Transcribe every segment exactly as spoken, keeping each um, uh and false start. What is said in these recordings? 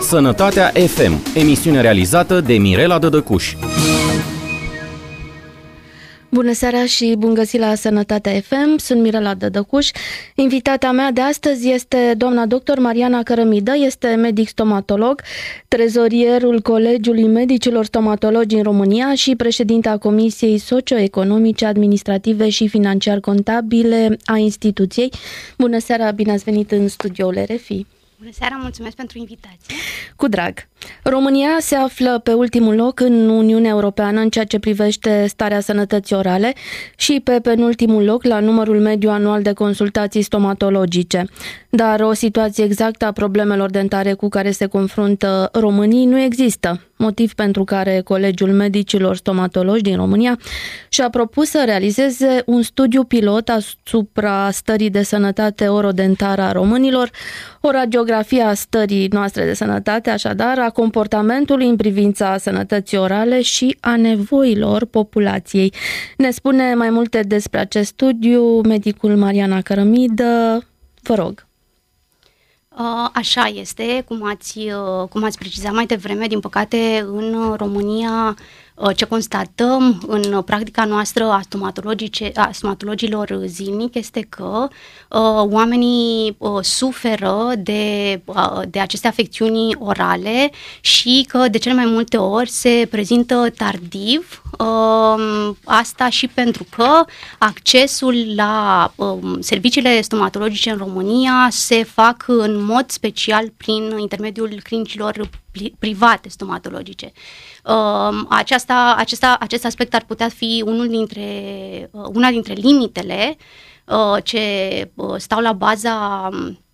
Sănătatea F M, emisiune realizată de Mirela Dădăcuș. Bună seara și bun găsit la Sănătatea F M, sunt Mirela Dădăcuș. Invitata mea de astăzi este doamna doctor Mariana Cărămidă, este medic stomatolog, trezorierul Colegiului Medicilor Stomatologi în România și președinta Comisiei Socioeconomice, Administrative și Financiar-Contabile a instituției. Bună seara, bine ați venit în studioul R F I. Bună seara, mulțumesc pentru invitație. Cu drag. România se află pe ultimul loc în Uniunea Europeană în ceea ce privește starea sănătății orale și pe penultimul loc la numărul mediu anual de consultații stomatologice. Dar o situație exactă a problemelor dentare cu care se confruntă românii nu există, motiv pentru care Colegiul Medicilor Stomatologi din România și-a propus să realizeze un studiu pilot asupra stării de sănătate orodentară a românilor, o radiografie a stării noastre de sănătate, așadar, a comportamentului în privința sănătății orale și a nevoilor populației. Ne spune mai multe despre acest studiu medicul Mariana Cărămidă. Vă rog. Așa este, cum ați, cum ați precizat mai devreme, din păcate în România ce constatăm în practica noastră a, a stomatologilor zilnic este că uh, oamenii uh, suferă de, uh, de aceste afecțiuni orale și că de cele mai multe ori se prezintă tardiv, uh, asta și pentru că accesul la uh, serviciile stomatologice în România se fac în mod special prin intermediul clinicilor private stomatologice. Aceasta, acesta, acest aspect ar putea fi unul dintre, una dintre limitele ce stau la baza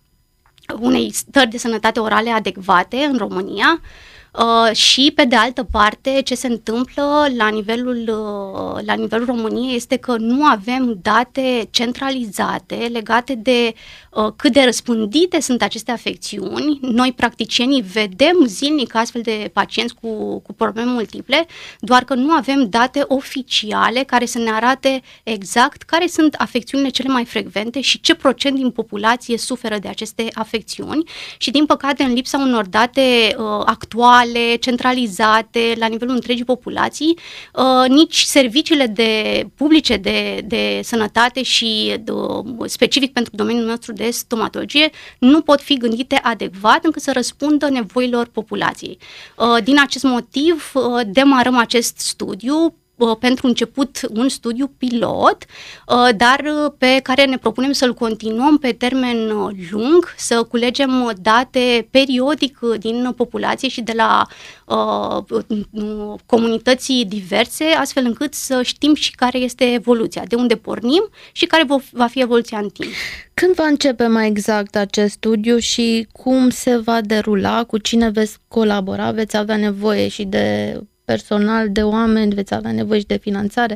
unei stări de sănătate orale adecvate în România. Uh, și pe de altă parte ce se întâmplă la nivelul, uh, la nivelul României este că nu avem date centralizate legate de uh, cât de răspândite sunt aceste afecțiuni. Noi practicienii vedem zilnic astfel de pacienți cu, cu probleme multiple, doar că nu avem date oficiale care să ne arate exact care sunt afecțiunile cele mai frecvente și ce procent din populație suferă de aceste afecțiuni și din păcate în lipsa unor date uh, actuale centralizate la nivelul întregii populații, uh, nici serviciile de, publice de, de sănătate și de, specific pentru domeniul nostru de stomatologie nu pot fi gândite adecvat încât să răspundă nevoilor populației. Uh, din acest motiv uh, demarăm acest studiu, pentru început un studiu pilot, dar pe care ne propunem să-l continuăm pe termen lung, să culegem date periodic din populație și de la uh, comunități diverse, astfel încât să știm și care este evoluția, de unde pornim și care va fi evoluția în timp. Când va începe mai exact acest studiu și cum se va derula, cu cine veți colabora, veți avea nevoie și de personal, de oameni, veți avea nevoie și de finanțare?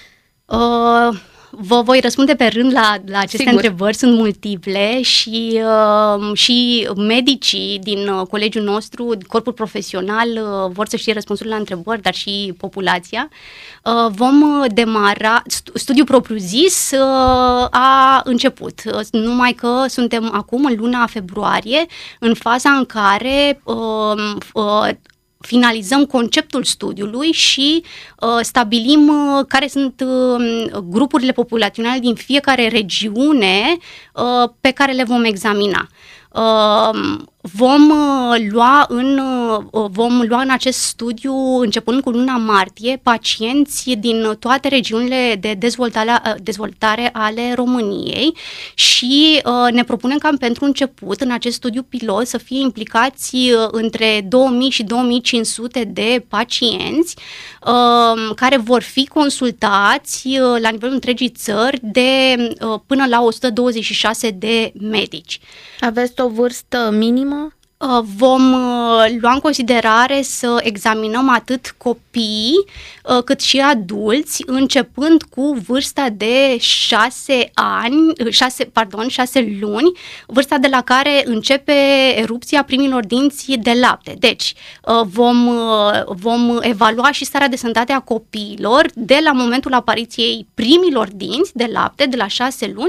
Uh, vă voi răspunde pe rând la, la aceste Sigur. întrebări, sunt multiple și, uh, și medicii din uh, colegiul nostru, corpul profesional, uh, vor să știe răspunsurile la întrebări, dar și populația. Uh, vom demara, studiul propriu-zis uh, a început, uh, numai că suntem acum în luna februarie, în faza în care uh, uh, finalizăm conceptul studiului și uh, stabilim uh, care sunt uh, grupurile populaționale din fiecare regiune uh, pe care le vom examina. Uh, vom uh, lua în uh, vom lua în acest studiu, începând cu luna martie, pacienți din toate regiunile de dezvoltare, uh, dezvoltare ale României și uh, ne propunem cam pentru început în acest studiu pilot să fie implicați uh, între două mii și două mii cinci sute de pacienți uh, care vor fi consultați uh, la nivelul întregii țări de uh, până la o sută douăzeci și șase de medici. Aveți o vârstă minimă? Vom lua în considerare să examinăm atât copii cât și adulți, începând cu vârsta de șase ani, șase, pardon, șase luni, vârsta de la care începe erupția primilor dinți de lapte. Deci vom, vom evalua și starea de sănătate a copiilor de la momentul apariției primilor dinți de lapte, de la șase luni,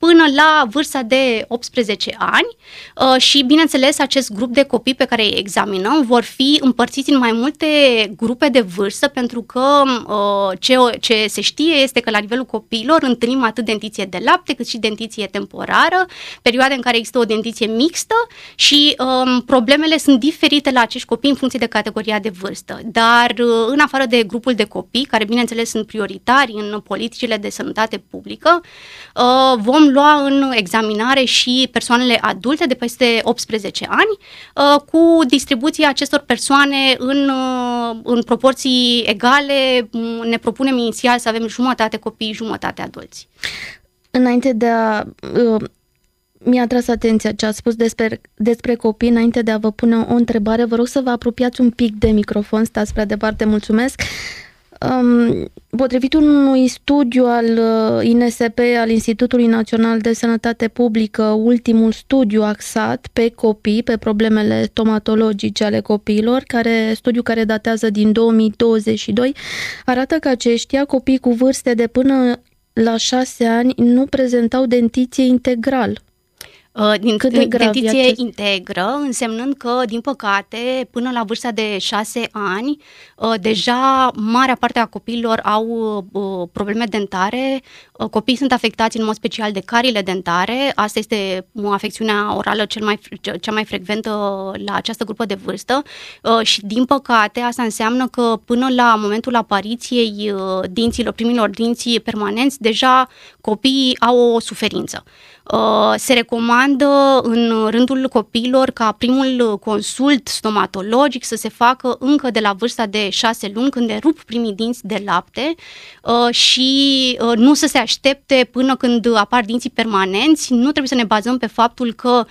până la vârsta de optsprezece ani și, bineînțeles, acest grup de copii pe care îi examinăm vor fi împărțiți în mai multe grupe de vârstă, pentru că ce, ce se știe este că la nivelul copiilor întâlnim atât dentiție de lapte cât și dentiție temporară, perioade în care există o dentiție mixtă și um, problemele sunt diferite la acești copii în funcție de categoria de vârstă. Dar în afară de grupul de copii, care bineînțeles sunt prioritari în politicile de sănătate publică, uh, vom lua în examinare și persoanele adulte de peste optsprezece ani, uh, cu distribuția acestor persoane în, uh, în proporții egale. Ne propunem inițial să avem jumătate copii, jumătate adulți. Înainte de a... Uh... Mi-a atras atenția ce a spus despre, despre copii. Înainte de a vă pune o întrebare, vă rog să vă apropiați un pic de microfon, stați prea departe, mulțumesc. Um, potrivit unui studiu al uh, I N S P, al Institutului Național de Sănătate Publică, ultimul studiu axat pe copii, pe problemele stomatologice ale copiilor, care, studiu care datează din două mii douăzeci și doi, arată că aceștia, copii cu vârste de până la șase ani, nu prezentau dentiție integral. Din, dentiție integră, însemnând că, din păcate, până la vârsta de șase ani, deja marea parte a copiilor au probleme dentare. Copiii sunt afectați în mod special de cariile dentare. Asta este afecțiunea orală cel mai, cea mai frecventă la această grupă de vârstă și, din păcate, asta înseamnă că până la momentul apariției dinților, primilor dinți permanenți, deja copiii au o suferință. Se recomandă în rândul copiilor ca primul consult stomatologic să se facă încă de la vârsta de șase luni, când rup primii dinți de lapte, și nu să se aștepte până când apar dinții permanenți. Nu trebuie să ne bazăm pe faptul că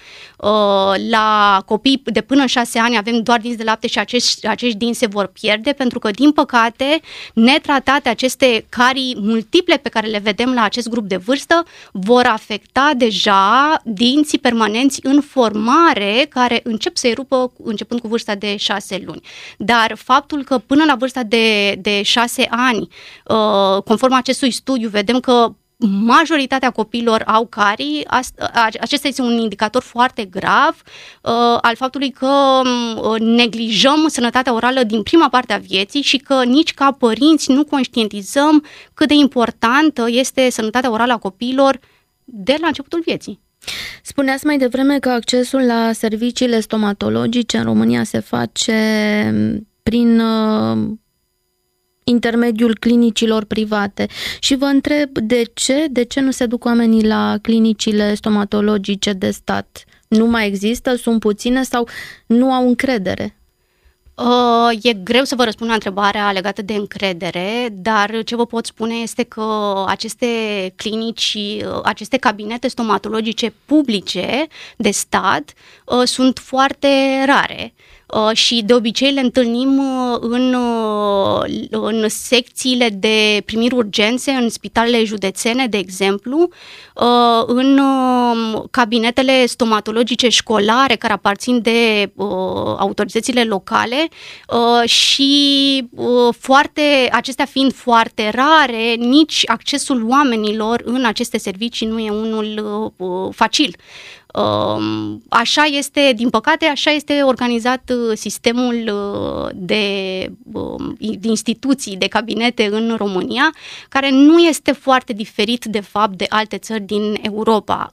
la copii de până șase ani avem doar dinți de lapte și acești, acești dinți se vor pierde, pentru că, din păcate, netratate, aceste carii multiple pe care le vedem la acest grup de vârstă vor afecta deja dinții permanenți în formare, care încep să-i rupă începând cu vârsta de șase luni. Dar faptul că până la vârsta de, de șase ani, conform acestui studiu, vedem că majoritatea copiilor au carii, acesta este un indicator foarte grav uh, al faptului că uh, neglijăm sănătatea orală din prima parte a vieții și că nici ca părinți nu conștientizăm cât de importantă este sănătatea orală a copiilor de la începutul vieții. Spuneați mai devreme că accesul la serviciile stomatologice în România se face prin uh, intermediul clinicilor private și vă întreb de ce, de ce nu se duc oamenii la clinicile stomatologice de stat? Nu mai există, sunt puține sau nu au încredere? Uh, e greu să vă răspund la întrebarea legată de încredere, dar ce vă pot spune este că aceste clinici, aceste cabinete stomatologice publice de stat uh, sunt foarte rare. Uh, și de obicei le întâlnim uh, în, uh, în secțiile de primiri urgențe, în spitalele județene, de exemplu, uh, în uh, cabinetele stomatologice școlare care aparțin de uh, autoritățile locale uh, și uh, foarte, acestea fiind foarte rare, nici accesul oamenilor în aceste servicii nu e unul uh, facil. Așa este, din păcate, așa este organizat sistemul de, de instituții, de cabinete în România, care nu este foarte diferit, de fapt, de alte țări din Europa.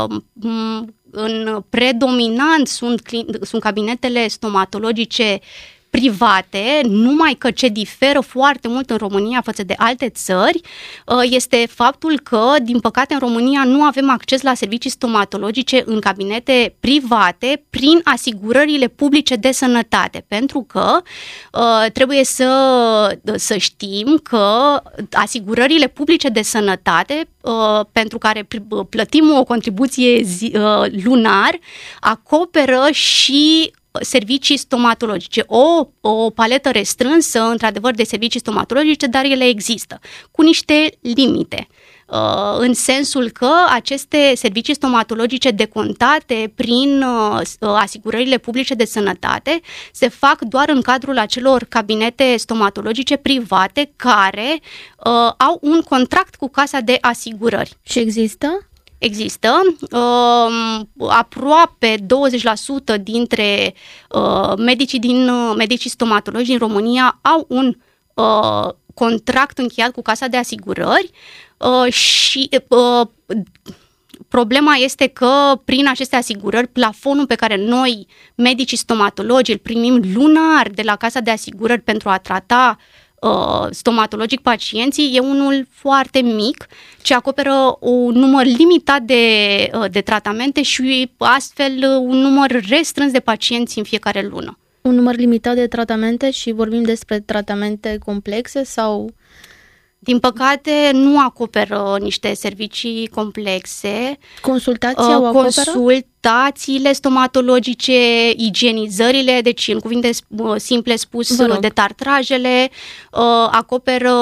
În predominant sunt, sunt cabinetele stomatologice private, numai că ce diferă foarte mult în România față de alte țări este faptul că, din păcate, în România nu avem acces la servicii stomatologice în cabinete private prin asigurările publice de sănătate, pentru că trebuie să, să știm că asigurările publice de sănătate, pentru care plătim o contribuție zi, lunar, acoperă și servicii stomatologice. O, o paletă restrânsă, într-adevăr, de servicii stomatologice, dar ele există, cu niște limite. În sensul că aceste servicii stomatologice decontate prin asigurările publice de sănătate se fac doar în cadrul acelor cabinete stomatologice private care uh, au un contract cu casa de asigurări. Și există? există. Uh, aproape douăzeci la sută dintre uh, medicii, din, uh, medicii stomatologi din România au un uh, contract încheiat cu Casa de Asigurări uh, și uh, problema este că prin aceste asigurări, plafonul pe care noi, medicii stomatologi, îl primim lunar de la Casa de Asigurări pentru a trata uh, stomatologic pacienții, e unul foarte mic, ce acoperă un număr limitat de, uh, de tratamente și astfel un număr restrâns de pacienți în fiecare lună. Un număr limitat de tratamente și vorbim despre tratamente complexe sau... Din păcate, nu acoperă niște servicii complexe. Consultația o acoperă? Consultațiile stomatologice, igienizările, deci în cuvinte simple spus, detartrajele, acoperă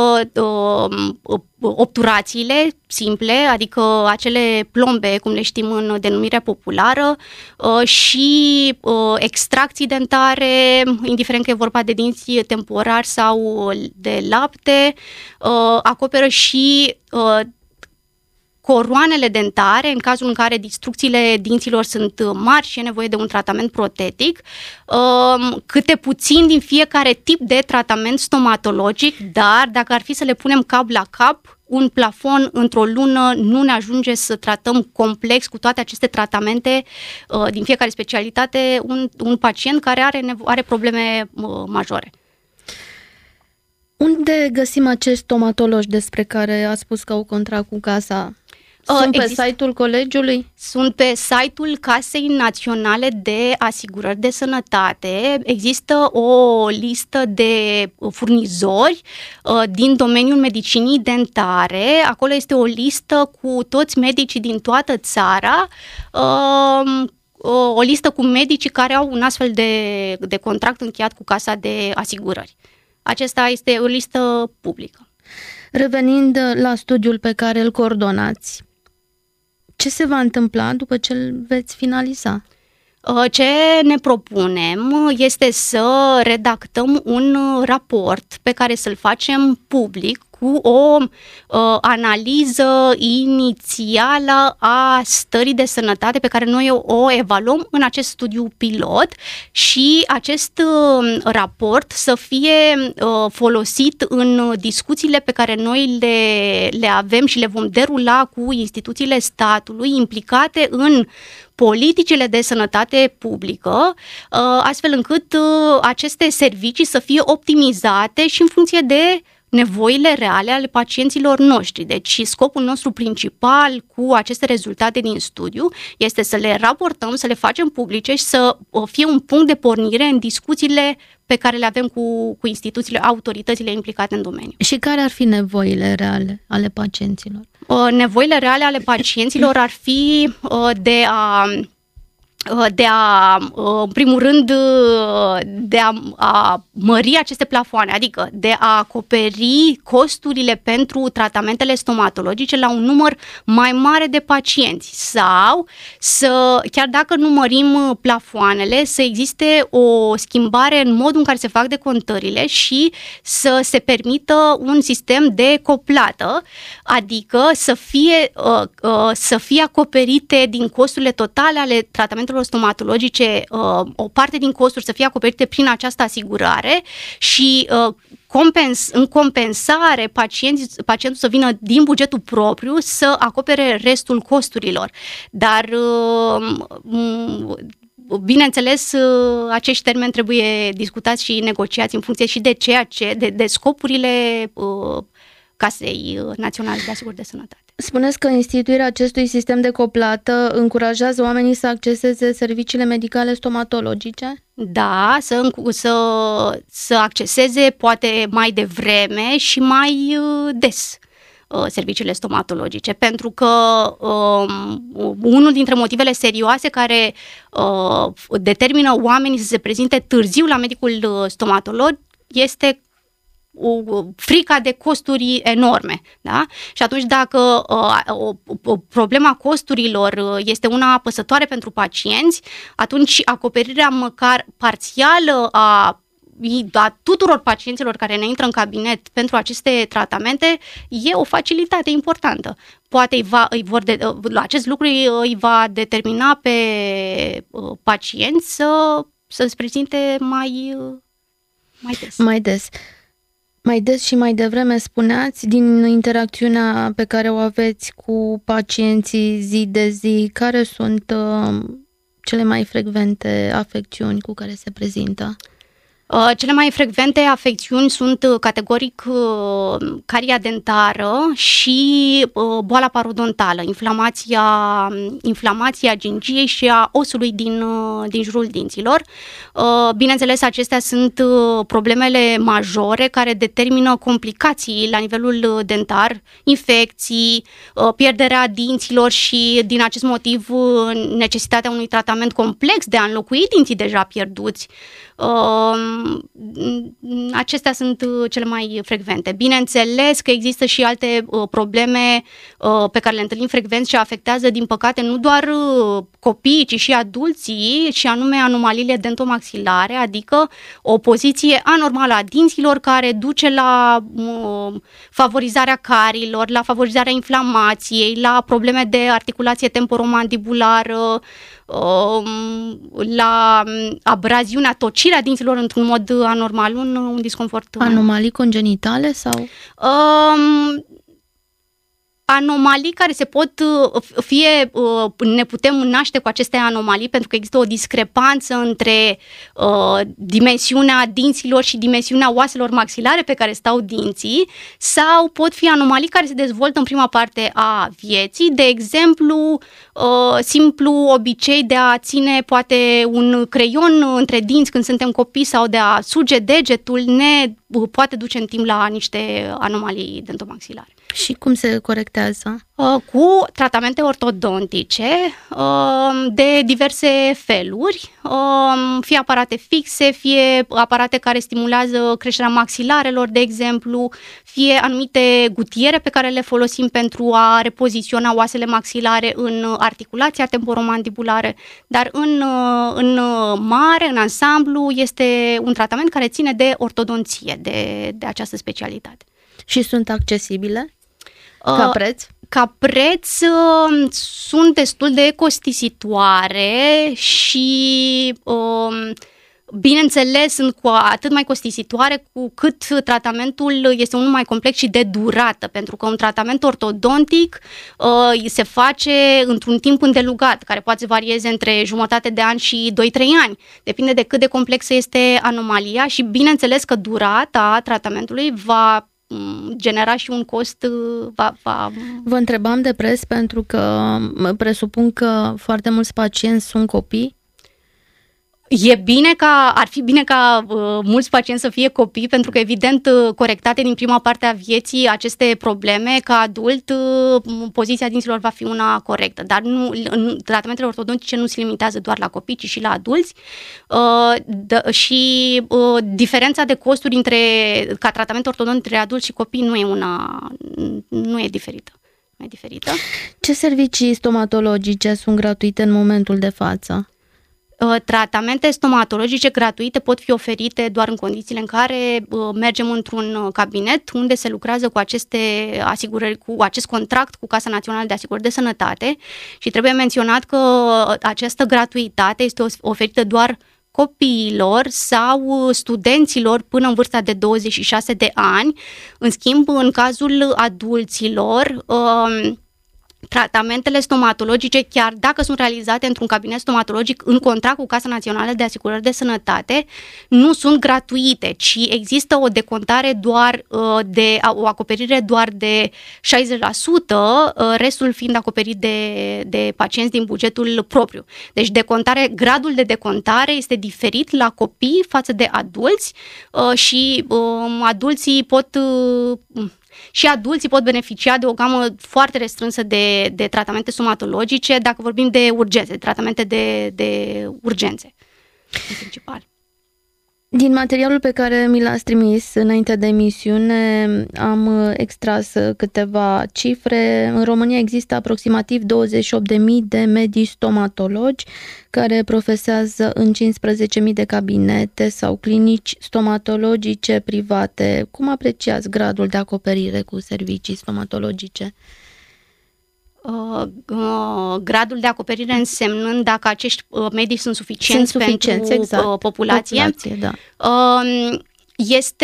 obturațiile simple, adică acele plombe, cum le știm în denumirea populară, și extracții dentare, indiferent că e vorba de dinți temporari sau de lapte, acoperă și coroanele dentare, în cazul în care distrucțiile dinților sunt mari și e nevoie de un tratament protetic, câte puțin din fiecare tip de tratament stomatologic, dar dacă ar fi să le punem cap la cap, un plafon într-o lună nu ne ajunge să tratăm complex cu toate aceste tratamente din fiecare specialitate un, un pacient care are, nevo- are probleme majore. Unde găsim acești stomatologi despre care a spus că au contract cu casa? Sunt pe Exist... site-ul colegiului? Sunt pe site-ul Casei Naționale de Asigurări de Sănătate. Există o listă de furnizori uh, din domeniul medicinii dentare. Acolo este o listă cu toți medicii din toată țara, uh, o listă cu medicii care au un astfel de, de contract încheiat cu Casa de Asigurări. Acesta este o listă publică. Revenind la studiul pe care îl coordonați, ce se va întâmpla după ce îl veți finaliza? Ce ne propunem este să redactăm un raport pe care să-l facem public cu o uh, analiză inițială a stării de sănătate pe care noi o, o evaluăm în acest studiu pilot și acest uh, raport să fie uh, folosit în discuțiile pe care noi le, le avem și le vom derula cu instituțiile statului implicate în politicile de sănătate publică, astfel încât aceste servicii să fie optimizate și în funcție de nevoile reale ale pacienților noștri. Deci scopul nostru principal cu aceste rezultate din studiu este să le raportăm, să le facem publice și să fie un punct de pornire în discuțiile pe care le avem cu, cu instituțiile, autoritățile implicate în domeniu. Și care ar fi nevoile reale ale pacienților? Nevoile reale ale pacienților ar fi de a de a, în primul rând, de a, a mări aceste plafoane, adică de a acoperi costurile pentru tratamentele stomatologice la un număr mai mare de pacienți sau să, chiar dacă nu mărim plafoanele, să existe o schimbare în modul în care se fac decontările și să se permită un sistem de coplată, adică să fie, să fie acoperite din costurile totale ale tratamentelor stomatologice, o parte din costuri să fie acoperite prin această asigurare și compens, în compensare pacienții, pacientul să vină din bugetul propriu să acopere restul costurilor. Dar bineînțeles, acești termeni trebuie discutați și negociați în funcție și de ceea ce, de, de scopurile Casei Naționale de Asigurări de Sănătate. Spuneți că instituirea acestui sistem de coplată încurajează oamenii să acceseze serviciile medicale stomatologice? Da, să, să, să acceseze poate mai devreme și mai des serviciile stomatologice, pentru că um, unul dintre motivele serioase care uh, determină oamenii să se prezinte târziu la medicul stomatolog este o frica de costuri enorme, da? Și atunci dacă uh, o, o problema costurilor este una apăsătoare pentru pacienți, atunci acoperirea măcar parțială a a tuturor pacienților care ne intră în cabinet pentru aceste tratamente e o facilitate importantă. Poate îi va, îi vor de, acest lucru îi va determina pe pacienți să, să-ți prezinte mai, mai des. Mai des. Mai des și mai devreme spuneați, din interacțiunea pe care o aveți cu pacienții zi de zi, care sunt uh, cele mai frecvente afecțiuni cu care se prezintă? Uh, cele mai frecvente afecțiuni sunt uh, categoric uh, caria dentară și uh, boala parodontală, inflamația, inflamația gingiei și a osului din, uh, din jurul dinților. Uh, bineînțeles, acestea sunt uh, problemele majore care determină complicații la nivelul dentar, infecții, uh, pierderea dinților și din acest motiv uh, necesitatea unui tratament complex de a înlocui dinții deja pierduți. Uh, acestea sunt cele mai frecvente. Bineînțeles că există și alte uh, probleme uh, pe care le întâlnim frecvent și afectează, din păcate, nu doar uh, copiii, ci și adulții, și anume anomaliile dentomaxilare, adică o poziție anormală a dinților care duce la uh, favorizarea carilor, la favorizarea inflamației, la probleme de articulație temporomandibulară, la abraziunea, tocirea dinților într-un mod anormal, un, un disconfort. Anomalii congenitale sau? Um, anomalii care se pot, fie ne putem naște cu aceste anomalii pentru că există o discrepanță între uh, dimensiunea dinților și dimensiunea oaselor maxilare pe care stau dinții, sau pot fi anomalii care se dezvoltă în prima parte a vieții, de exemplu, uh, simplu obicei de a ține poate un creion între dinți când suntem copii sau de a suge degetul ne poate duce în timp la niște anomalii dentomaxilare. Și cum se corectează? Cu tratamente ortodontice de diverse feluri, fie aparate fixe, fie aparate care stimulează creșterea maxilarelor, de exemplu, fie anumite gutiere pe care le folosim pentru a repoziționa oasele maxilare în articulația temporomandibulară, dar în, în mare, în ansamblu, este un tratament care ține de ortodonție, de, de această specialitate. Și sunt accesibile? Ca preț? Ca preț uh, sunt destul de costisitoare și uh, bineînțeles sunt cu atât mai costisitoare cu cât tratamentul este unul mai complex și de durată, pentru că un tratament ortodontic uh, se face într-un timp îndelungat, care poate să varieze între jumătate de an și doi trei ani. Depinde de cât de complexă este anomalia și bineînțeles că durata tratamentului va genera și un cost. Va, va... Vă întrebam de preț pentru că presupun că foarte mulți pacienți sunt copii. E bine ca, ar fi bine ca uh, mulți pacienți să fie copii, pentru că evident uh, corectate din prima parte a vieții aceste probleme, ca adult uh, poziția dinților va fi una corectă, dar nu, în, tratamentele ortodontice nu se limitează doar la copii, ci și la adulți uh, d- și uh, diferența de costuri între, ca tratament ortodontic între adulți și copii nu e una, nu e diferită. Nu e diferită. Ce servicii stomatologice sunt gratuite în momentul de față? Tratamente stomatologice gratuite pot fi oferite doar în condițiile în care mergem într-un cabinet unde se lucrează cu aceste asigurări, cu acest contract cu Casa Națională de Asigurări de Sănătate, și trebuie menționat că această gratuitate este oferită doar copiilor sau studenților până în vârsta de douăzeci și șase de ani. În schimb, în cazul adulților, tratamentele stomatologice, chiar dacă sunt realizate într-un cabinet stomatologic în contract cu Casa Națională de Asigurări de Sănătate, nu sunt gratuite, ci există o decontare doar de, o acoperire doar de șaizeci la sută, restul fiind acoperit de, de pacienți din bugetul propriu. Deci decontare, gradul de decontare este diferit la copii față de adulți și adulții pot... Și adulții pot beneficia de o gamă foarte restrânsă de, de tratamente stomatologice, dacă vorbim de urgențe, de tratamente de, de urgențe, în principal. Din materialul pe care mi l-ați trimis înainte de emisiune am extras câteva cifre. În România există aproximativ douăzeci și opt de mii de medici stomatologi care profesează în cincisprezece mii de cabinete sau clinici stomatologice private. Cum apreciați gradul de acoperire cu servicii stomatologice? Uh, uh, gradul de acoperire însemnând dacă acești uh, medici sunt suficienți, sunt suficienți pentru exact. uh, populație. populație da. uh, este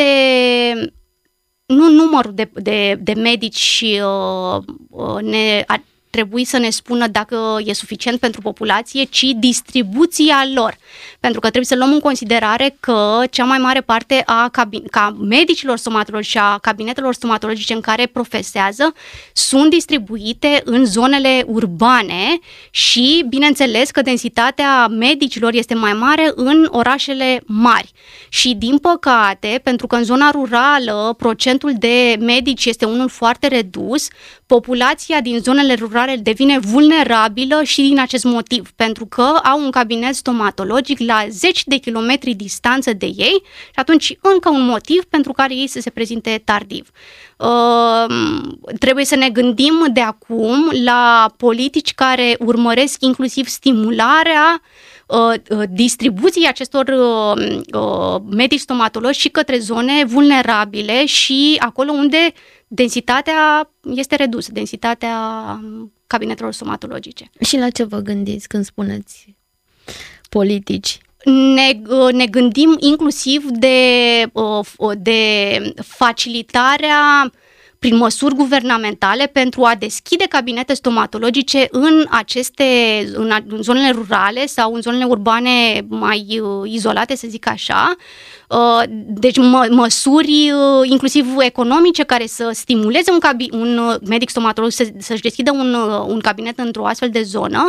nu numărul de, de, de medici uh, uh, ne ar trebui să ne spună dacă e suficient pentru populație, ci distribuția lor. Pentru că trebuie să luăm în considerare că cea mai mare parte a, cabin- ca medicilor stomatologi și a cabinetelor stomatologice în care profesează sunt distribuite în zonele urbane și, bineînțeles, că densitatea medicilor este mai mare în orașele mari. Și, din păcate, pentru că în zona rurală procentul de medici este unul foarte redus, populația din zonele rurale devine vulnerabilă și din acest motiv, pentru că au un cabinet stomatologic la zeci de kilometri distanță de ei și atunci încă un motiv pentru care ei să se prezinte tardiv. Uh, trebuie să ne gândim de acum la politici care urmăresc inclusiv stimularea uh, distribuției acestor uh, uh, medici stomatologi și către zone vulnerabile și acolo unde densitatea este redusă, densitatea cabinetelor stomatologice. Și la ce vă gândiți când spuneți politici? Ne, ne gândim inclusiv de, de facilitarea prin măsuri guvernamentale pentru a deschide cabinete stomatologice în aceste, în, în zonele rurale sau în zonele urbane mai izolate, să zic așa. Deci mă, măsuri inclusiv economice care să stimuleze un, cabi, un medic stomatolog să, să-și deschidă un, un cabinet într-o astfel de zonă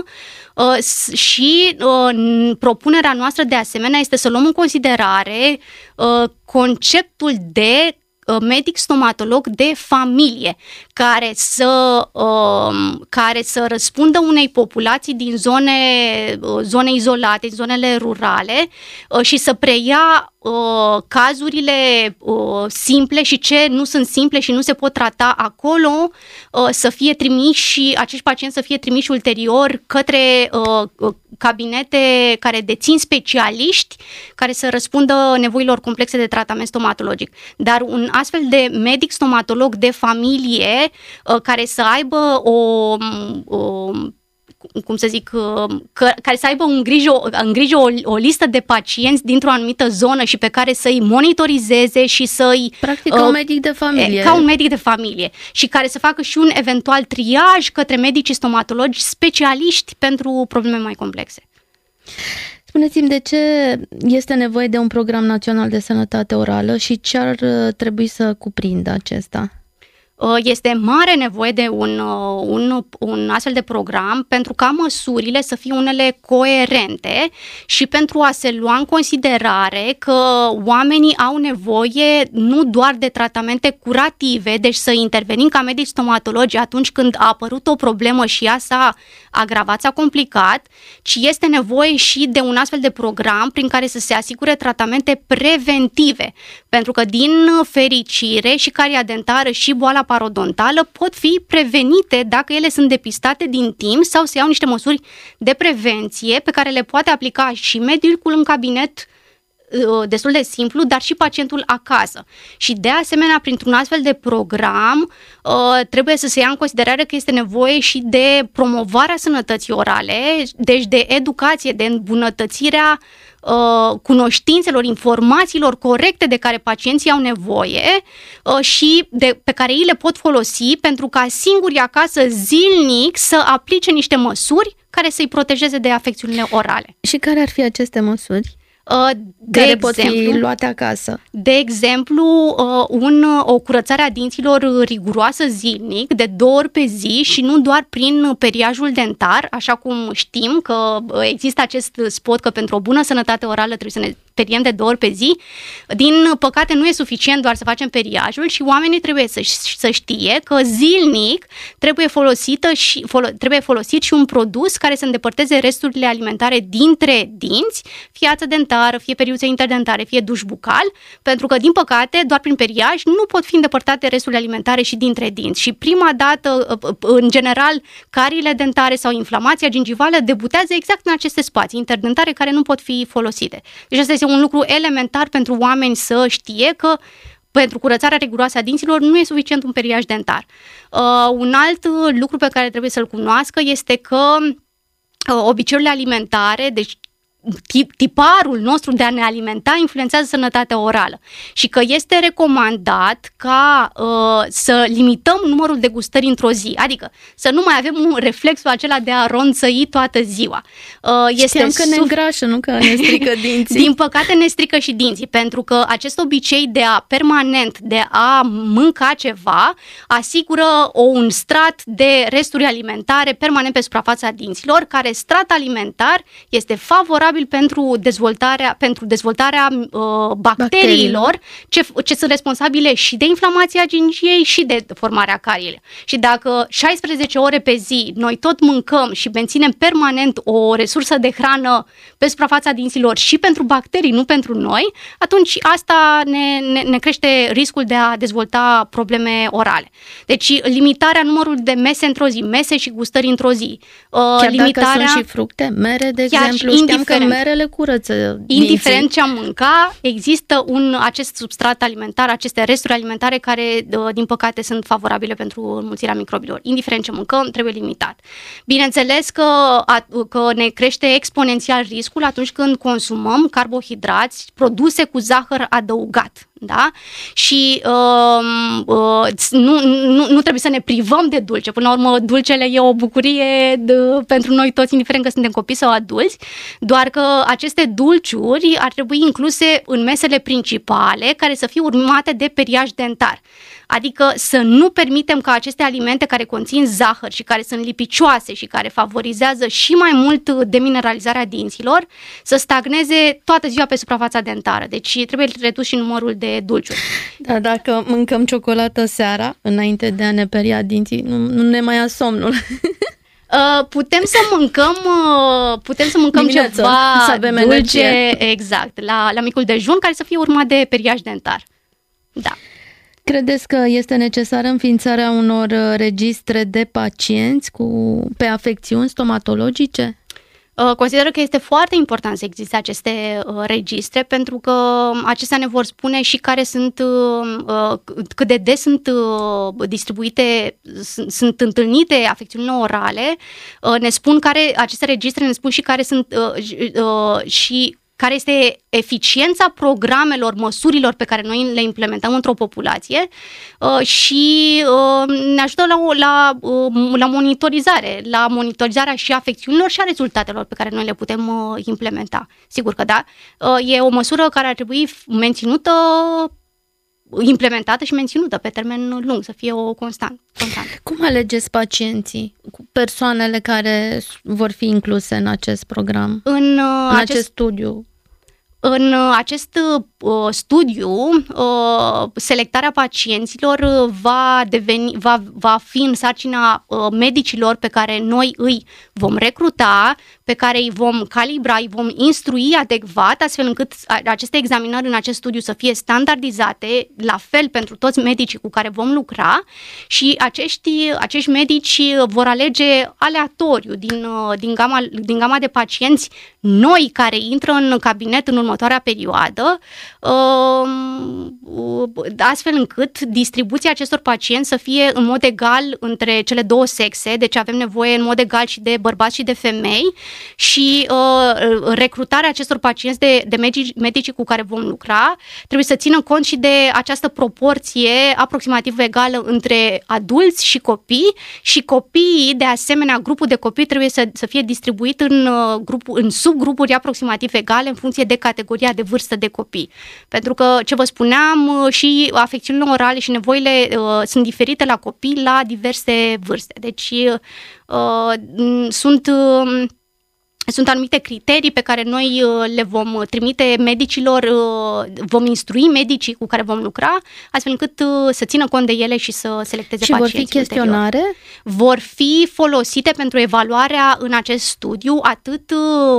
și propunerea noastră de asemenea este să luăm în considerare conceptul de medic stomatolog de familie, care să, uh, care să răspundă unei populații din zone, uh, zone izolate, zonele rurale uh, și să preia uh, cazurile uh, simple și ce nu sunt simple și nu se pot trata acolo, uh, să fie trimiși, acești pacienți să fie trimiși ulterior către uh, cabinete care dețin specialiști care să răspundă nevoilor complexe de tratament stomatologic. Dar un astfel de medic stomatolog de familie care să aibă o, o cum să zic, că, care să aibă în grijă, în grijă o, o listă de pacienți dintr-o anumită zonă și pe care să-i monitorizeze și să-i... Practic ca uh, un medic de familie. Ca un medic de familie și care să facă și un eventual triaj către medicii stomatologi specialiști pentru probleme mai complexe. Spuneți-mi, de ce este nevoie de un program național de sănătate orală și ce ar trebui să cuprindă acesta? Este mare nevoie de un, un, un astfel de program pentru ca măsurile să fie unele coerente și pentru a se lua în considerare că oamenii au nevoie nu doar de tratamente curative, deci să intervenim ca medici stomatologi atunci când a apărut o problemă și ea s-a agravat, s-a complicat, ci este nevoie și de un astfel de program prin care să se asigure tratamente preventive, pentru că din fericire și caria dentară și boala parodontală pot fi prevenite dacă ele sunt depistate din timp sau se iau niște măsuri de prevenție pe care le poate aplica și medicul în cabinet destul de simplu, dar și pacientul acasă. Și de asemenea, printr-un astfel de program, trebuie să se ia în considerare că este nevoie și de promovarea sănătății orale, deci de educație, de îmbunătățirea cunoștințelor, informațiilor corecte de care pacienții au nevoie și de, pe care ei le pot folosi pentru ca singuri acasă zilnic să aplice niște măsuri care să-i protejeze de afecțiunile orale. Și care ar fi aceste măsuri? De care exemplu, pot fi luate acasă? De exemplu, un, o curățare a dinților riguroasă zilnic, de două ori pe zi și nu doar prin periajul dentar, așa cum știm că există acest spot că pentru o bună sănătate orală trebuie să ne periem de două ori pe zi. Din păcate nu e suficient doar să facem periajul și oamenii trebuie să, să știe că zilnic trebuie, folosită și, folo, trebuie folosit și un produs care să îndepărteze resturile alimentare dintre dinți, fie ață dentară, fie periuțe interdentare, fie duș bucal, pentru că, din păcate, doar prin periaj nu pot fi îndepărtate resturile alimentare și dintre dinți. Și prima dată, în general, cariile dentare sau inflamația gingivală debutează exact în aceste spații interdentare care nu pot fi folosite. Deci asta este un lucru elementar pentru oameni să știe că pentru curățarea riguroasă a dinților nu e suficient un periaj dentar. Uh, un alt lucru pe care trebuie să-l cunoască este că uh, obiceiurile alimentare, deci tiparul nostru de a ne alimenta influențează sănătatea orală și că este recomandat ca uh, să limităm numărul de gustări într-o zi, adică să nu mai avem un reflexul acela de a ronțăi toată ziua. Uh, este Știam că ne îngrașă, nu că ne strică dinții. Din păcate ne strică și dinții, pentru că acest obicei de a permanent de a mânca ceva asigură o, un strat de resturi alimentare permanent pe suprafața dinților, care strat alimentar este favorabil pentru dezvoltarea, pentru dezvoltarea uh, bacteriilor ce, ce sunt responsabile și de inflamația gingiei și de formarea cariilor. Și dacă șaisprezece ore pe zi noi tot mâncăm și menținem permanent o resursă de hrană pe suprafața dinților și pentru bacterii, nu pentru noi, atunci asta ne, ne, ne crește riscul de a dezvolta probleme orale. Deci limitarea numărului de mese într-o zi, mese și gustări într-o zi. Uh, Chiar limitarea... dacă sunt și fructe, mere, de exemplu, știam că merele curăță indiferent dinții. ce am mâncat, există un, acest substrat alimentar, aceste resturi alimentare care, din păcate, sunt favorabile pentru înmulțirea microbilor. Indiferent ce mâncăm, trebuie limitat. Bineînțeles că, că ne crește exponențial riscul atunci când consumăm carbohidrați, produse cu zahăr adăugat. Da? Și uh, uh, nu, nu, nu trebuie să ne privăm de dulce. Până la urmă, dulcele e o bucurie de, pentru noi toți, indiferent că suntem copii sau adulți, doar că aceste dulciuri ar trebui incluse în mesele principale, care să fie urmate de periaj dentar. Adică să nu permitem ca aceste alimente care conțin zahăr și care sunt lipicioase și care favorizează și mai mult demineralizarea dinților să stagneze toată ziua pe suprafața dentară. Deci trebuie redus și numărul de dulciuri. Da, dacă mâncăm ciocolată seara, înainte de a ne peria dinții, nu, nu ne mai ia somnul. Uh, putem să mâncăm uh, putem să mâncăm Dimineața, ceva să avem dulce, energie. Exact, la, la micul dejun, care să fie urmat de periaj dentar. Da. Credeți că este necesară înființarea unor registre de pacienți cu, pe afecțiuni stomatologice? Consider că este foarte important să existe aceste registre, pentru că acestea ne vor spune și care sunt, cât de des sunt distribuite, sunt întâlnite afecțiunile orale, ne spun care, aceste registre ne spun și care sunt și care este eficiența programelor, măsurilor pe care noi le implementăm într-o populație uh, și uh, ne ajută la, la, uh, la monitorizare, la monitorizarea și afecțiunilor și a rezultatelor pe care noi le putem uh, implementa. Sigur că da, uh, e o măsură care ar trebui menținută, implementată și menținută pe termen lung, să fie o constant. constant. Cum alegeți pacienții, persoanele care vor fi incluse în acest program, în, în acest, acest studiu? În acest uh, studiu, uh, selectarea pacienților va, deveni, va, va fi în sarcina uh, medicilor pe care noi îi vom recruta, pe care îi vom calibra, îi vom instrui adecvat, astfel încât aceste examinări în acest studiu să fie standardizate, la fel pentru toți medicii cu care vom lucra, și acești, acești medici vor alege aleatoriu din, din, gama, din gama de pacienți noi care intră în cabinet în următoarea perioadă, astfel încât distribuția acestor pacienți să fie în mod egal între cele două sexe, deci avem nevoie în mod egal și de bărbați și de femei, și uh, recrutarea acestor pacienți de, de medici, medicii cu care vom lucra trebuie să țină cont și de această proporție aproximativ egală între adulți și copii, și copiii, de asemenea, grupul de copii trebuie să, să fie distribuit în, uh, grupul, în subgrupuri aproximativ egale în funcție de categoria de vârstă de copii. Pentru că, ce vă spuneam, uh, și afecțiunile orale și nevoile uh, sunt diferite la copii la diverse vârste. Deci uh, sunt... Uh, Sunt anumite criterii pe care noi le vom trimite medicilor, vom instrui medicii cu care vom lucra, astfel încât să țină cont de ele și să selecteze și pacienții. Și vor fi chestionare? Ulterior. Vor fi folosite pentru evaluarea în acest studiu atât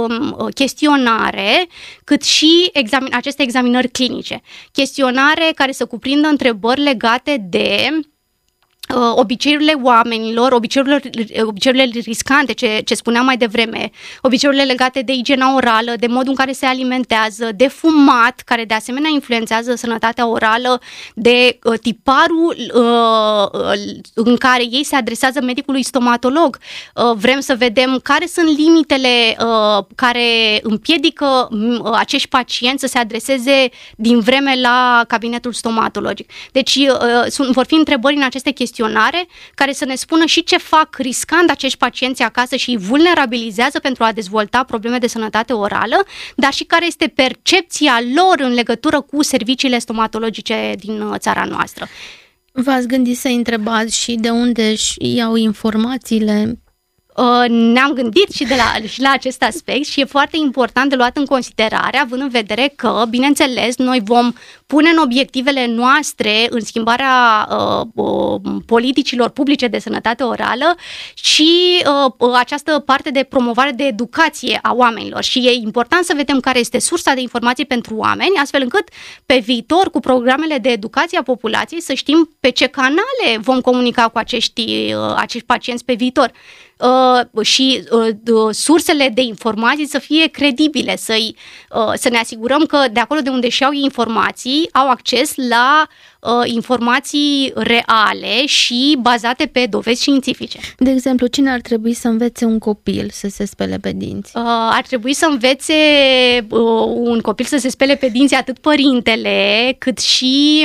chestionare cât și examin, aceste examinări clinice. Chestionare care să cuprindă întrebări legate de obiceiurile oamenilor, obiceiurile, obiceiurile riscante, ce, ce spuneam mai devreme, obiceiurile legate de igiena orală, de modul în care se alimentează, de fumat, care de asemenea influențează sănătatea orală, de uh, tiparul uh, în care ei se adresează medicului stomatolog. Uh, vrem să vedem care sunt limitele uh, care împiedică uh, acești pacienți să se adreseze din vreme la cabinetul stomatologic. Deci uh, sunt, vor fi întrebări în aceste chestiuni care să ne spună și ce fac riscând acești pacienți acasă și îi vulnerabilizează pentru a dezvolta probleme de sănătate orală, dar și care este percepția lor în legătură cu serviciile stomatologice din țara noastră. V-ați gândit să întrebați și de unde își iau informațiile? Ne-am gândit și, de la, și la acest aspect și e foarte important de luat în considerare, având în vedere că, bineînțeles, noi vom pune în obiectivele noastre în schimbarea uh, uh, politicilor publice de sănătate orală și uh, această parte de promovare de educație a oamenilor. Și e important să vedem care este sursa de informații pentru oameni, astfel încât pe viitor, cu programele de educație a populației, să știm pe ce canale vom comunica cu acești, uh, acești pacienți pe viitor. Uh, și uh, sursele de informații să fie credibile, să-i, uh, să ne asigurăm că de acolo de unde își iau informații au acces la uh, informații reale și bazate pe dovezi științifice. De exemplu, cine ar trebui să învețe un copil să se spele pe dinți? Uh, ar trebui să învețe uh, un copil să se spele pe dinți atât părintele cât și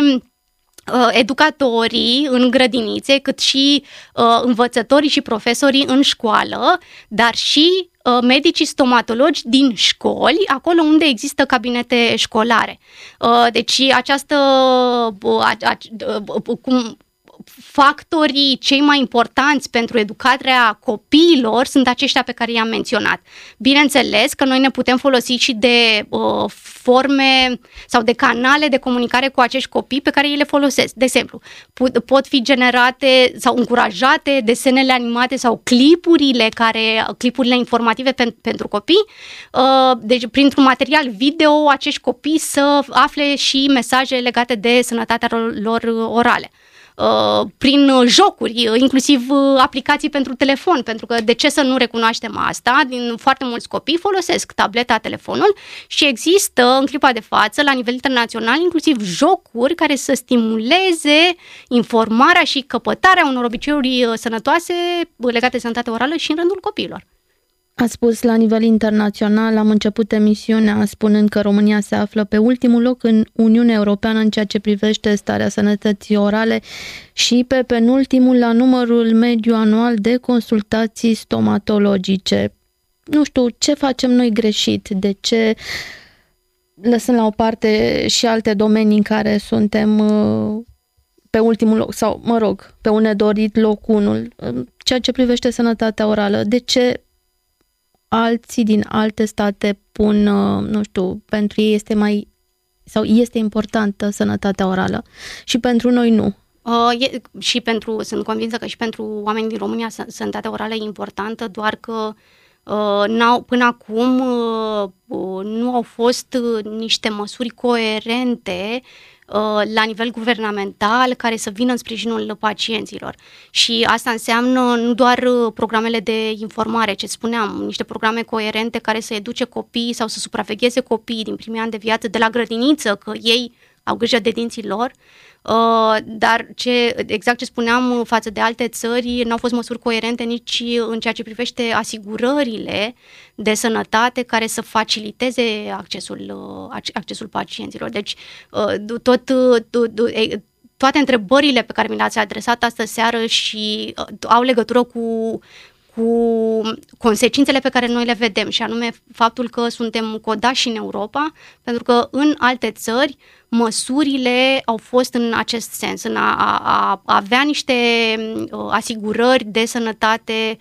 educatorii în grădinițe, cât și uh, învățătorii și profesorii în școală, dar și uh, medicii stomatologi din școli, acolo unde există cabinete școlare. Uh, deci această uh, uh, cum factorii cei mai importanți pentru educarea copiilor sunt aceștia pe care i-am menționat. Bineînțeles că noi ne putem folosi și de uh, forme sau de canale de comunicare cu acești copii pe care ei le folosesc. De exemplu, pot, pot fi generate sau încurajate desenele animate sau clipurile, care, clipurile informative pen, pentru copii. Uh, deci, printr-un material video, acești copii să afle și mesaje legate de sănătatea lor orale. Prin jocuri, inclusiv aplicații pentru telefon, pentru că de ce să nu recunoaștem asta? Din foarte mulți copii folosesc tableta, telefonul și există în clipa de față, la nivel internațional, inclusiv jocuri care să stimuleze informarea și căpătarea unor obiceiuri sănătoase legate de sănătatea orală și în rândul copiilor. Ați spus la nivel internațional, am început emisiunea spunând că România se află pe ultimul loc în Uniunea Europeană în ceea ce privește starea sănătății orale și pe penultimul la numărul mediu anual de consultații stomatologice. Nu știu, ce facem noi greșit? De ce, lăsând la o parte și alte domenii în care suntem pe ultimul loc, sau, mă rog, pe un nedorit loc unul, ceea ce privește sănătatea orală, de ce alții din alte state pun, nu știu, pentru ei este mai, sau este importantă sănătatea orală și pentru noi nu? Uh, e, și pentru, sunt convinsă că și pentru oamenii din România sănătatea orală e importantă, doar că uh, n-au, până acum uh, nu au fost uh, niște măsuri coerente la nivel guvernamental care să vină în sprijinul pacienților. Și asta înseamnă nu doar programele de informare, ce spuneam, niște programe coerente care să educe copiii sau să supravegheze copiii din primii ani de viață de la grădiniță, că ei au grijă de dinții lor, uh, dar ce, exact ce spuneam față de alte țări, n-au fost măsuri coerente nici în ceea ce privește asigurările de sănătate care să faciliteze accesul, uh, accesul pacienților. Deci uh, tot, uh, toate întrebările pe care mi le-ați adresat astă seară și uh, au legătură cu cu consecințele pe care noi le vedem, și anume faptul că suntem codași în Europa, pentru că în alte țări măsurile au fost în acest sens, în a, a, a avea niște asigurări de sănătate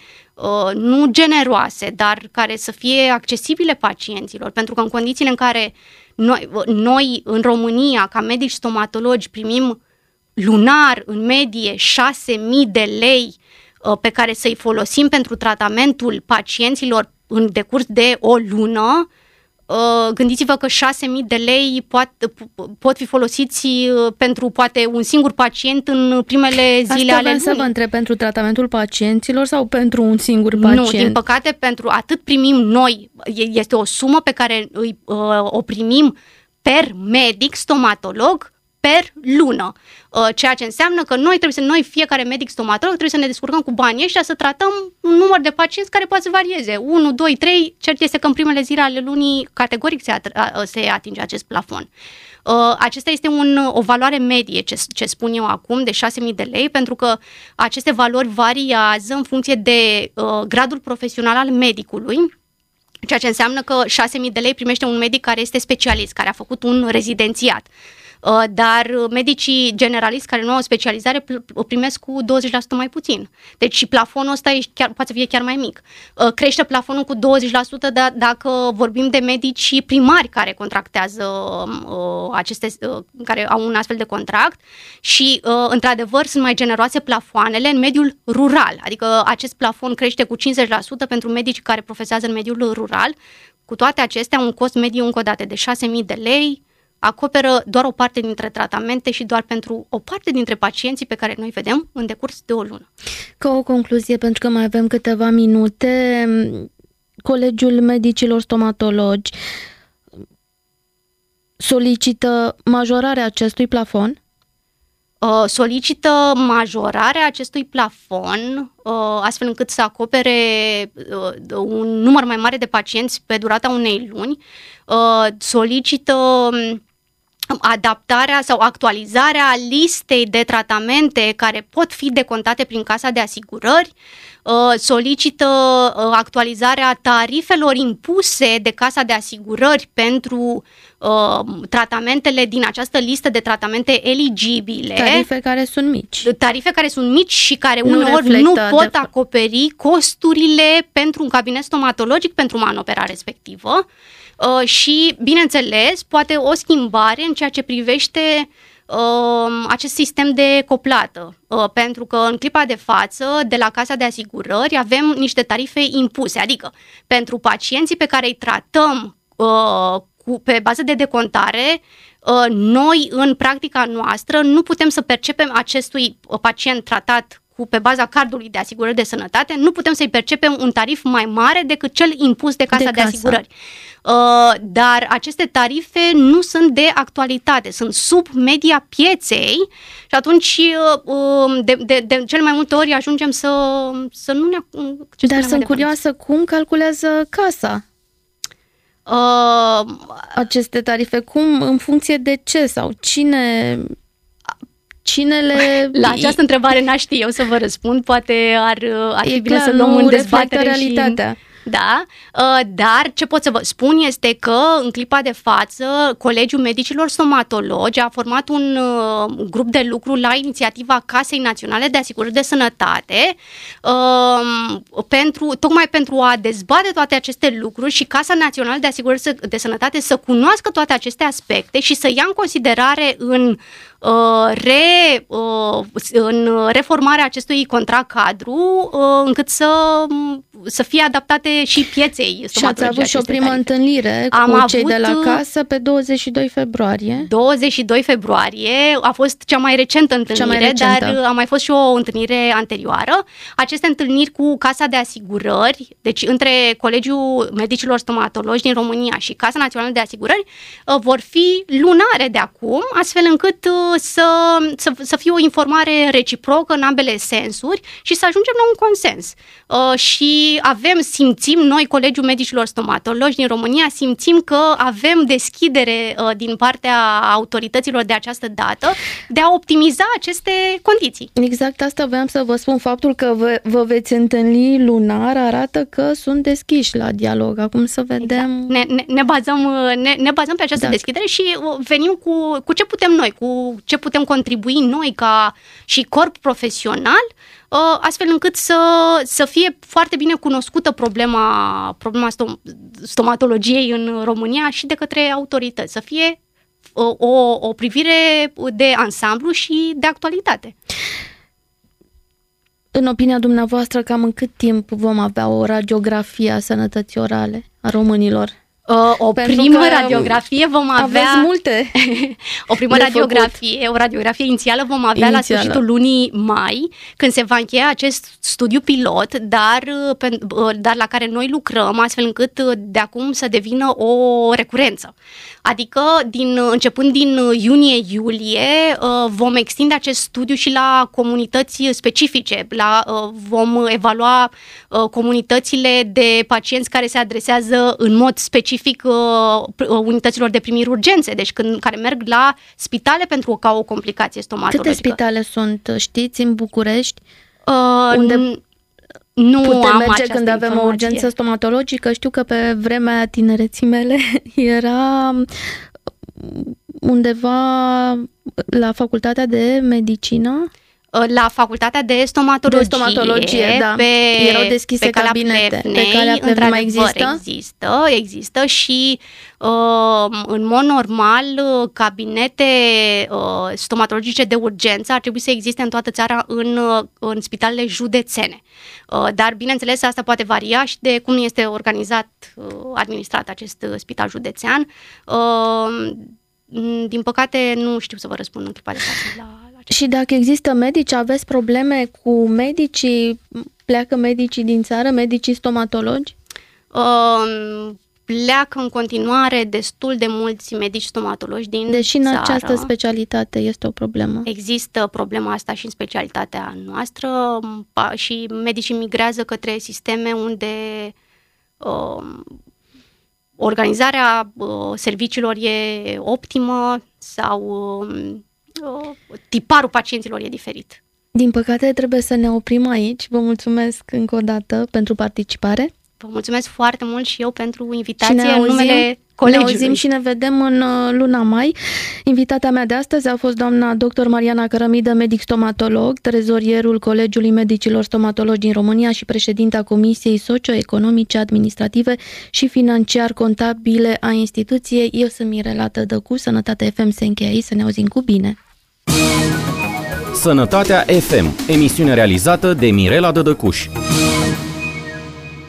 nu generoase, dar care să fie accesibile pacienților, pentru că în condițiile în care noi, noi în România, ca medici stomatologi, primim lunar în medie șase mii de lei pe care să-i folosim pentru tratamentul pacienților în decurs de o lună, gândiți-vă că șase mii de lei pot, pot fi folosiți pentru poate un singur pacient în primele zile Asta ale lunii. să vă întreb, pentru tratamentul pacienților sau pentru un singur pacient? Nu, din păcate, pentru atât primim noi, este o sumă pe care îi, o primim per medic, stomatolog, per lună. Ceea ce înseamnă că noi trebuie să, noi, fiecare medic stomatolog, trebuie să ne descurcăm cu banii ăștia să tratăm un număr de pacienți care poate să varieze. unu, doi, trei, cert este că în primele zile ale lunii categoric se, at- se atinge acest plafon. Acesta este un, o valoare medie, ce, ce spun eu acum, de șase mii de lei, pentru că aceste valori variază în funcție de uh, gradul profesional al medicului, ceea ce înseamnă că șase mii de lei primește un medic care este specialist, care a făcut un rezidențiat. Dar medicii generaliști care nu au specializare primesc cu douăzeci la sută mai puțin. Deci și plafonul ăsta chiar, poate să fie chiar mai mic. Crește plafonul cu douăzeci la sută d- dacă vorbim de medici primari care contractează aceste, care au un astfel de contract și într-adevăr sunt mai generoase plafoanele în mediul rural. Adică acest plafon crește cu cincizeci la sută pentru medicii care profesează în mediul rural. Cu toate acestea, un cost mediu încă o dată de șase mii de lei acoperă doar o parte dintre tratamente și doar pentru o parte dintre pacienții pe care noi vedem în decurs de o lună. Ca o concluzie, pentru că mai avem câteva minute, Colegiul Medicilor Stomatologi solicită majorarea acestui plafon? Solicită majorarea acestui plafon astfel încât să acopere un număr mai mare de pacienți pe durata unei luni. Solicită adaptarea sau actualizarea listei de tratamente care pot fi decontate prin Casa de Asigurări, solicită actualizarea tarifelor impuse de Casa de Asigurări pentru tratamentele din această listă de tratamente eligibile. Tarife care sunt mici. Tarife care sunt mici și care nu uneori reflectă, nu pot acoperi costurile pentru un cabinet stomatologic pentru manopera respectivă. Uh, și, bineînțeles, poate o schimbare în ceea ce privește uh, acest sistem de coplată, uh, pentru că în clipa de față, de la Casa de Asigurări, avem niște tarife impuse, adică pentru pacienții pe care îi tratăm uh, cu, pe bază de decontare, uh, noi, în practica noastră, nu putem să percepem acestui pacient tratat cu, pe baza cardului de asigurări de sănătate, nu putem să-i percepem un tarif mai mare decât cel impus de Casa de, de Asigurări. Uh, dar aceste tarife nu sunt de actualitate, sunt sub media pieței și atunci uh, de, de, de cel mai multe ori ajungem să, să nu ne... Dar sunt curioasă, cum calculează Casa uh, aceste tarife? Cum, în funcție de ce sau cine... Cine le... La această întrebare n-aș ști eu să vă răspund, poate ar, ar fi bine clar, să luăm în dezbatere realitatea. Și... Da, dar ce pot să vă spun este că în clipa de față Colegiul Medicilor Stomatologi a format un grup de lucru la inițiativa Casei Naționale de Asigurări de Sănătate pentru, tocmai pentru a dezbate toate aceste lucruri și Casa Națională de Asigurări de Sănătate să cunoască toate aceste aspecte și să ia în considerare în Re, în reformarea acestui contract cadru încât să, să fie adaptate și pieței. Și ați avut și o primă tarife. întâlnire cu Am cei avut de la Casă pe douăzeci și doi februarie. douăzeci și doi februarie a fost cea mai recentă întâlnire, mai recentă. Dar a mai fost și o întâlnire anterioară. Aceste întâlniri cu Casa de Asigurări, deci între Colegiul Medicilor Stomatologi din România și Casa Națională de Asigurări, vor fi lunare de acum, astfel încât să, să, să fie o informare reciprocă în ambele sensuri și să ajungem la un consens. Și avem, simțim noi, Colegiul Medicilor Stomatologi din România, simțim că avem deschidere din partea autorităților de această dată de a optimiza aceste condiții. Exact asta voiam să vă spun. Faptul că vă, vă veți întâlni lunar arată că sunt deschiși la dialog. Acum să vedem... Exact. Ne, ne, ne, bazăm, ne, ne bazăm pe această da. deschidere și venim cu, cu ce putem noi, cu ce putem contribui noi ca și corp profesional, astfel încât să, să fie foarte bine cunoscută problema, problema stom- stomatologiei în România și de către autorități. Să fie o, o privire de ansamblu și de actualitate. În opinia dumneavoastră, cam în cât timp vom avea o radiografie a sănătății orale a românilor? Uh, o Pentru primă radiografie vom avea... Aveți multe O primă radiografie, făcut. o radiografie inițială vom avea inițială. la sfârșitul lunii mai, când se va încheia acest studiu pilot, dar, dar la care noi lucrăm, astfel încât de acum să devină o recurență. Adică, din, începând din iunie-iulie, vom extinde acest studiu și la comunități specifice. La, vom evalua comunitățile de pacienți care se adresează în mod specific unităților de primiri urgențe, deci când, care merg la spitale pentru ca o complicație stomatologică. Câte spitale sunt, știți, în București? Uh, unde nu putem am merge când avem informație. o urgență stomatologică? Știu că pe vremea tinereții mele era undeva la facultatea de medicină. La facultatea de stomatologie, de stomatologie da. pe, erau deschise pe calea cabinete. Plevnei, pe calea Plevnei mai există? există? Există și uh, în mod normal cabinete uh, stomatologice de urgență ar trebui să existe în toată țara în, în spitalele județene. Uh, dar bineînțeles asta poate varia și de cum este organizat, uh, administrat acest spital județean. Uh, din păcate nu știu să vă răspund în clipa de față la Și dacă există medici, aveți probleme cu medicii? Pleacă medicii din țară, medicii stomatologi? Uh, pleacă în continuare destul de mulți medici stomatologi din Deși în țară. această specialitate este o problemă. Există problema asta și în specialitatea noastră și medicii migrează către sisteme unde uh, organizarea uh, serviciilor e optimă sau... Uh, tiparul pacienților e diferit. Din păcate trebuie să ne oprim aici. Vă mulțumesc încă o dată pentru participare. Vă mulțumesc foarte mult și eu pentru invitație în auzim, numele colegiului. Ne auzim și ne vedem în luna mai. Invitata mea de astăzi a fost doamna doctor Mariana Cărămidă, medic stomatolog, trezorierul Colegiului Medicilor Stomatologi din România și președinta Comisiei Socioeconomice, Administrative și Financiar-Contabile a instituției. Eu sunt Mirela Tădăcu, Sănătate F M se încheie aici, să ne auzim cu bine. Sănătatea F M, emisiune realizată de Mirela Tădăcuș.